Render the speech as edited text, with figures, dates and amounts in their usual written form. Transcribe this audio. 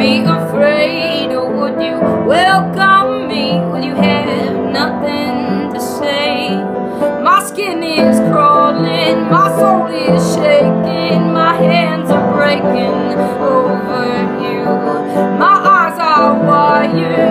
be afraid, or would you welcome me? Would you have nothing to say? My skin is crawling, my soul is shaking, my hands are breaking over you. My eyes are wired,